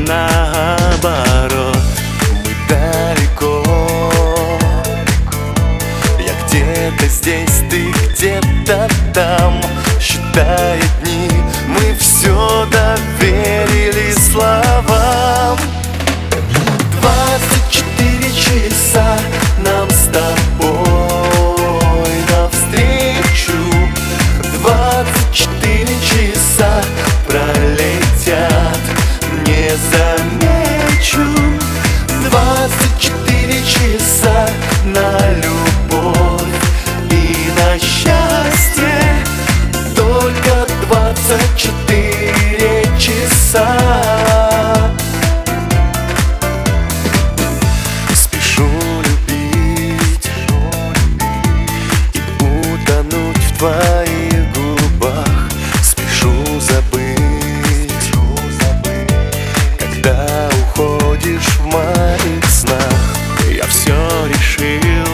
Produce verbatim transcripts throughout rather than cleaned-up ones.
наоборот. Мы далеко, я где-то здесь, ты где-то там. Считая дни, мы все доверили словам. Двадцать четыре часа нам с тобой навстречу. Двадцать четыре часа пролетят, не замечу. Двадцать четыре часа на любовь и на счастье. Только двадцать четыре часа. Спешу любить и утонуть в твоих губах. Спешу забыть, когда уходишь в моих снах. Я все решил,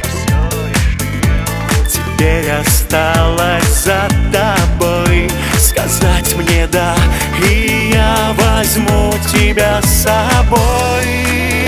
теперь осталось за тобой сказать мне да, и я возьму тебя с собой.